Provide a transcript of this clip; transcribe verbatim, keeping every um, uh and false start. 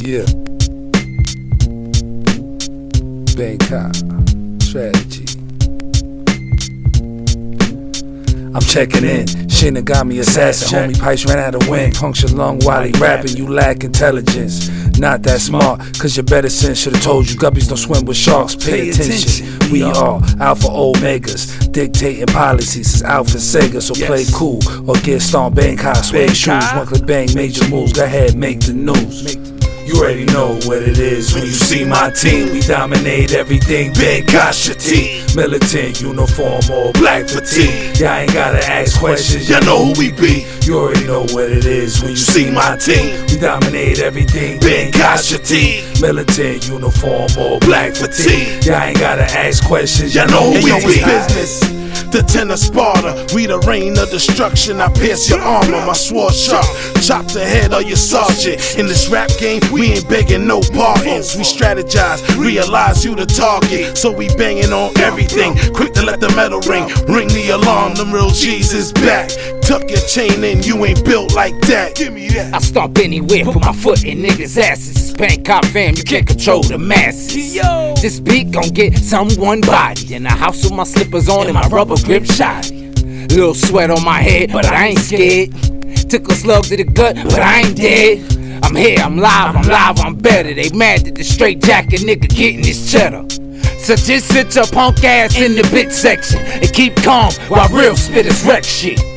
Yeah. Bangkok strategy. I'm checking in. Shinigami assassin. Homie Pipes ran out of wind. Punctured lung while he rapping. You lack intelligence. Not that smart, cause your better sense should've told you guppies don't swim with sharks. Pay attention. We are Alpha Omegas, dictating policies as Alpha Sega. So play cool or get stomped. Bangkok suede shoes. One click bang, major moves. Go ahead, make the news. You already know what it is when you see my team. We dominate everything, Bangkok team. Militant uniform or black fatigue. Y'all ain't gotta ask questions, y'all know who we be. You already know what it is when you see my team. We dominate everything, Bangkok team. Militant uniform or black fatigue. Y'all ain't gotta ask questions, y'all know who we be. Business. The ten of Sparta, we the reign of destruction. I pierce your armor, my sword sharp. Chop the head of your sergeant. In this rap game, we ain't begging no pardons. We strategize, realize you the target. So we banging on everything, quick to let the metal ring. Ring the alarm, them real G's is back. Tuck your chain in, you ain't built like that. Give me that. I stomp anywhere, put my foot in niggas' asses. Bangkok fam, you can't control the masses. This beat gon' get someone body. In the house with my slippers on and my rubber grip shotty. Little sweat on my head, but I ain't scared. Took a slug to the gut, but I ain't dead. I'm here, I'm live, I'm live, I'm better. They mad that the straight jacket nigga getting his cheddar. So just sit your punk ass in the bit section and keep calm while real spitters wreck shit.